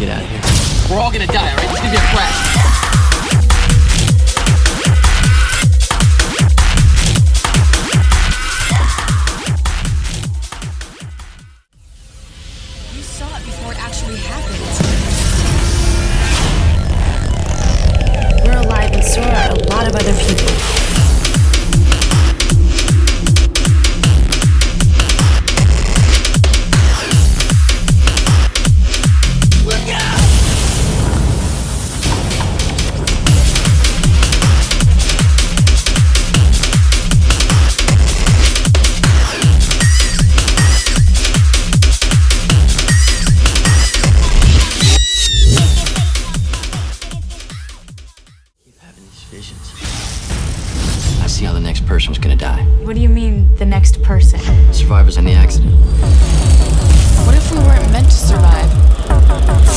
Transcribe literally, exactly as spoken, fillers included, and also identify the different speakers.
Speaker 1: get out of here. We're all gonna die, all right? It's gonna be a crash.
Speaker 2: You saw it before it actually happened. We're alive, and so are a lot of other people.
Speaker 1: Visions. I see how the next person was gonna die.
Speaker 2: What do you mean, the next person?
Speaker 1: Survivors in the accident.
Speaker 2: What if we weren't meant to survive?